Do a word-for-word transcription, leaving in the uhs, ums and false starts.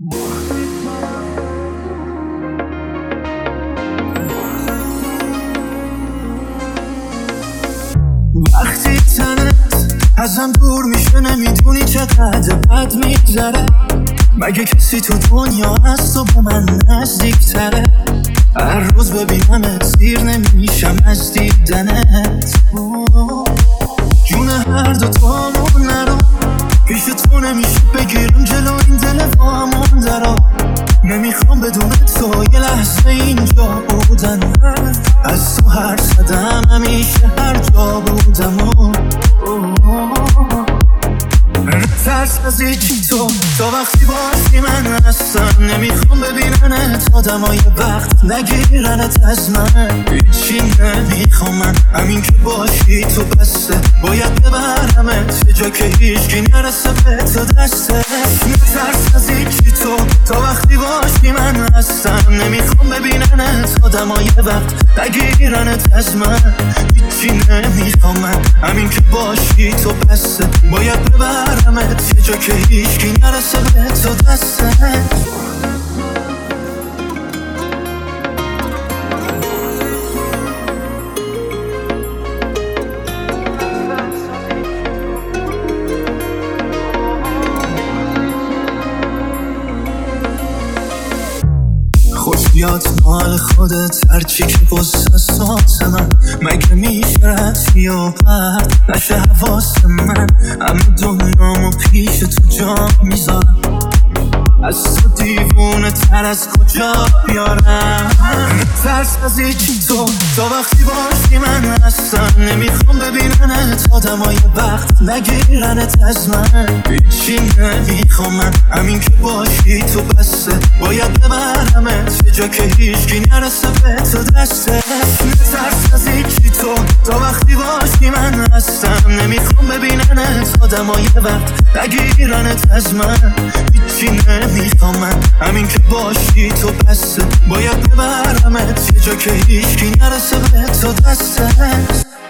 وقتی تنت ازم دور میشه نمیدونی چقدر بد میگذره. مگه کسی تو دنیا هست و به من نزدیکتره؟ هر روز ببینمت سیر نمیشم از دیدنت. جون هر دو تامون نرو، پیش تو نمیشه بگیرم جلو این دل وامونده رو. نمیخوام بدون تو یه لحظه اینجا بودن. از تو هر صدم همیشه هر جا بودم و ترس از یکی تو تا وقتی باشی من هستم. نمیخوام ببیننت آدمای وقت نگیرنت از من. هیچی نمیخوام من، همین که باشی تو بسته. باید ببرمت یه جا که هیچکی نرسه به تو دسته. ترس از یکی تو تا وقتی باشی من هستم. نمیخوام ببیننت آدمای وقت نگیرنت از من. هیچی نمیخوام من، همین که باشی تو بسته. باید ببرمت یه جا که هیچکی نرسه به تو دسته. خوش بیاد مال خودت هرچی که قصه ساز من. مگه میشه رد و پرد نشه حواس من. همه دنیامو پیش تو جا میذارم. از تو دیوونه تر از کجا بیارم؟ ترس از یکی تو تا وقتی باشی من هستم. نمیخوام ببیننت آدمای وقت نگیرنت از من. هیچی نمیخوام من، همین که باشی تو بسته. باید ببرمت یه جا که هیچکی نرسه به تو دسته. ترس از یکی تو تا وقتی باشی من هستم. نمیخوام ببیننت آدمای وقت نگیرنت از من. هیچی نمیخوام من، همین که باشی تو بسته. باید ببرمت یه جا که هیچکی نرسه به تو دسته.